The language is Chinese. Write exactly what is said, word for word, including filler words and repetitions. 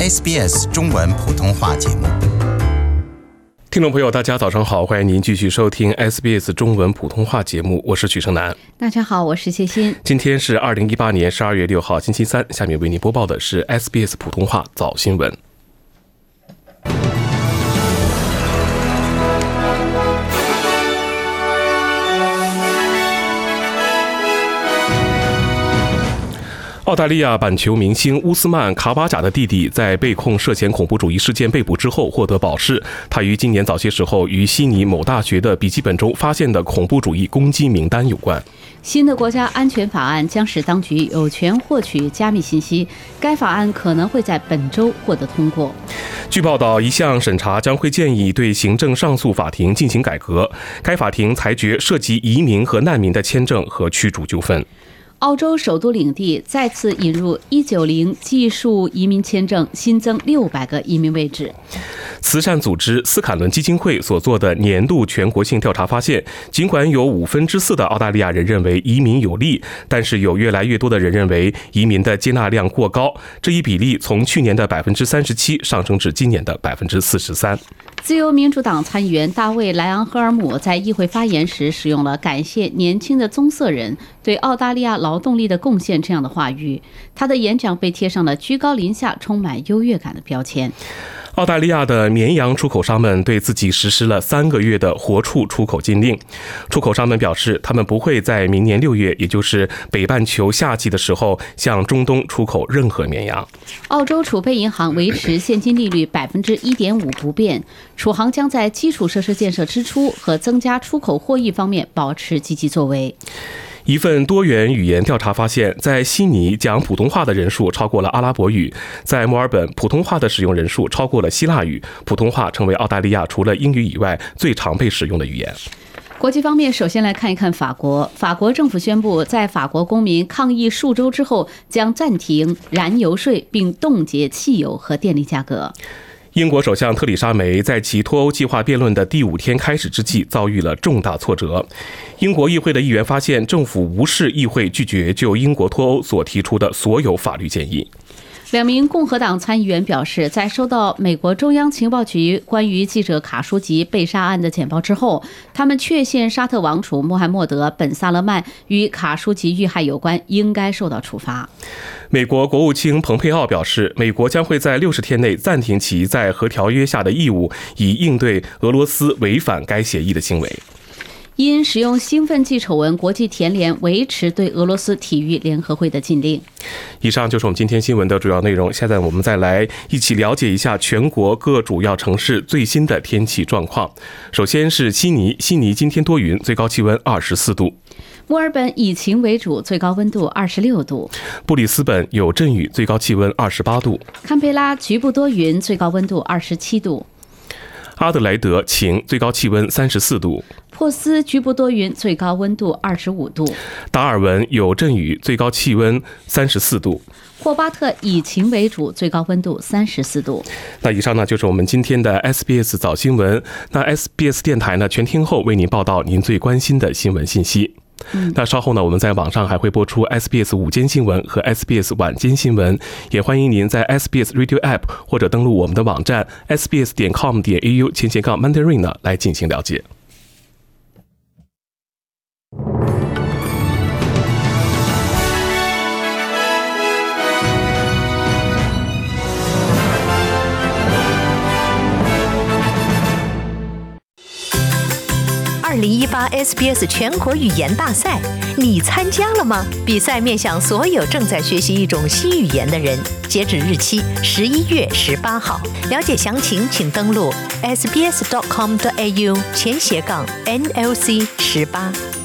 S B S 中文普通话节目。 听众朋友大家早上好，欢迎您继续收听 S B S 中文普通话节目，我是许胜男。 大家好，我是谢欣。 今天是二零一八年十二月六号星期三，下面为您播报的是 S B S 普通话早新闻。澳大利亚板球明星乌斯曼·卡瓦贾的弟弟在被控涉嫌恐怖主义事件被捕之后获得保释。他于今年早些时候于悉尼某大学的笔记本中发现的恐怖主义攻击名单有关。 新的国家安全法案将使当局有权获取加密信息，该法案可能会在本周获得通过。 据报道，一项审查将会建议对行政上诉法庭进行改革，该法庭裁决涉及移民和难民的签证和驱逐纠纷。 澳洲首都领地再次引入一九零技术移民签证，新增六百个移民位置。 慈善组织斯坎伦基金会所做的年度全国性调查发现，尽管有五分之四的澳大利亚人认为移民有利，但是有越来越多的人认为移民的接纳量过高，这一比例从去年的百分之三十七上升至今年的百分之四十三。 自由民主党参议员大卫·莱昂赫尔姆在议会发言时使用了感谢年轻的棕色人对澳大利亚劳动力的贡献这样的话语，他的演讲被贴上了居高临下充满优越感的标签。 澳大利亚的绵羊出口商们对自己实施了三个月的活畜出口禁令。出口商们表示，他们不会在明年六月，也就是北半球夏季的时候，向中东出口任何绵羊。 澳洲储备银行维持现金利率百分之一点五不变，储行将在基础设施建设支出和增加出口获益方面保持积极作为。 一份多元语言调查发现，在悉尼讲普通话的人数超过了阿拉伯语，在墨尔本普通话的使用人数超过了希腊语，普通话成为澳大利亚除了英语以外最常被使用的语言。 国际方面，首先来看一看法国。法国政府宣布，在法国公民抗议数周之后，将暂停燃油税并冻结汽油和电力价格。 英国首相特里莎梅在其脱欧计划辩论的第五天开始之际遭遇了重大挫折。英国议会的议员发现，政府无视议会拒绝就英国脱欧所提出的所有法律建议。 两名共和党参议员表示，在收到美国中央情报局关于记者卡舒吉被杀案的简报之后，他们确信沙特王储穆罕默德·本·萨勒曼与卡舒吉遇害有关，应该受到处罚。 美国国务卿蓬佩奥表示，美国将会在六十天内暂停其在核条约下的义务，以应对俄罗斯违反该协议的行为。 因使用兴奋剂丑闻，国际田联维持对俄罗斯体育联合会的禁令。 以上就是我们今天新闻的主要内容，现在我们再来一起了解一下全国各主要城市最新的天气状况。首先是悉尼，悉尼今天多云，最高气温二十四度。 墨尔本以晴为主，最高温度二十六度。 布里斯本有阵雨，最高气温二十八度。 堪培拉局部多云，最高温度二十七度。 阿德莱德晴，最高气温三十四度。 珀斯局部多云，最高温度二十五度。 达尔文有阵雨，最高气温三十四度。 霍巴特以晴为主，最高温度三十四度。 那以上呢就是我们今天的 S B S 早新闻。那 S B S 电台呢全天候为您报道您最关心的新闻信息。 嗯、 那稍后呢，我们在网上还会播出 S B S 午间新闻和 S B S 晚间新闻，也欢迎您在 S B S Radio App 或者登录我们的网站 s b s 点 com 点 a u 前斜杠 Mandarin 呢来进行了解。 二零一八 S B S 全国语言大赛，你参加了吗？比赛面向所有正在学习一种新语言的人，截止日期十一月十八号。了解详情，请登录 s b s 点 com 点 a u 前斜杠 N L C 十八。